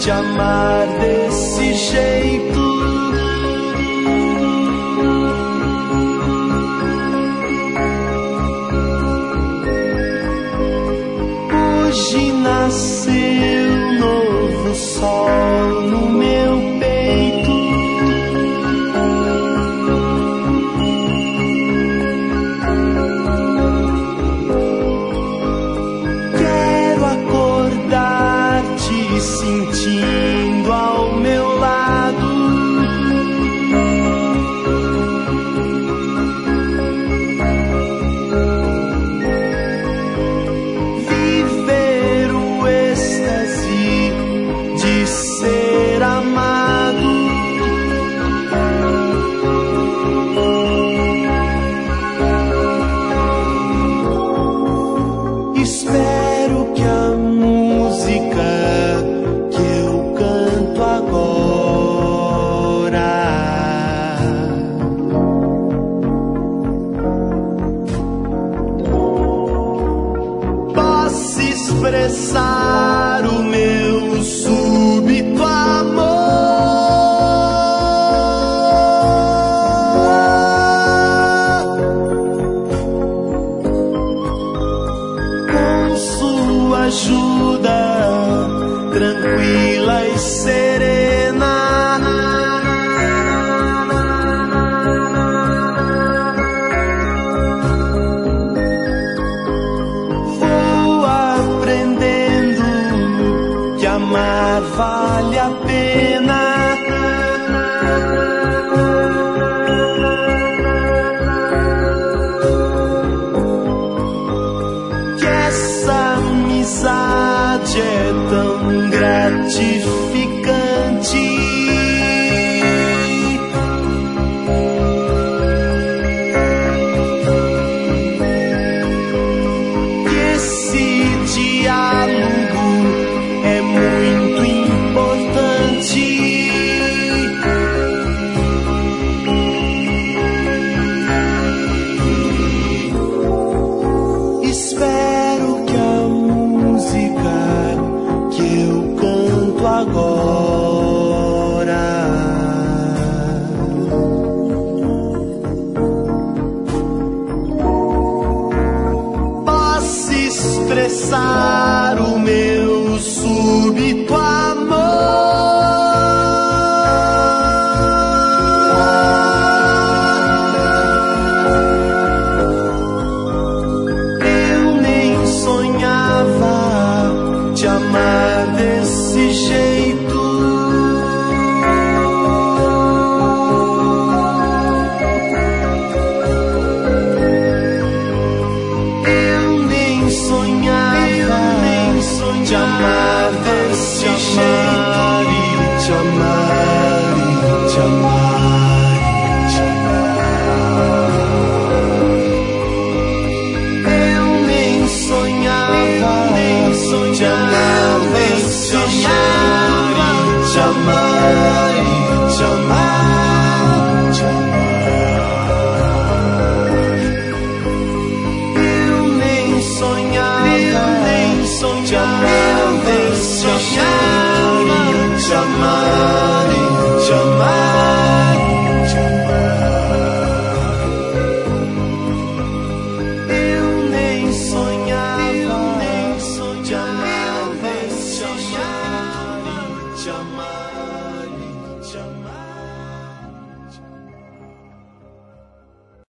te amar desse jeito. Hoje nasceu novo sol no meu peito. Quero acordar te sentindo ao meu lado. Espero que a música que eu canto agora possa expressar o meu súbito amor. Ajuda tranquila e serena, vou aprendendo que amar vale a pena. Amizade é tão gratificante. Que esse diálogo é muito importante. Espero que a música que eu canto agora possa expressar o meu súbito amor. Te amar desse jeito. Eu nem sonhava te amar desse jeito. Te amar, te amar, te amar. Eu nem sonhava te amar desse jeito, te amar, te amar, te amar. Eu nem sonhava te amar desse jeito, te amar, te amar, te amar. Eu nem sonhava te amar, te amar.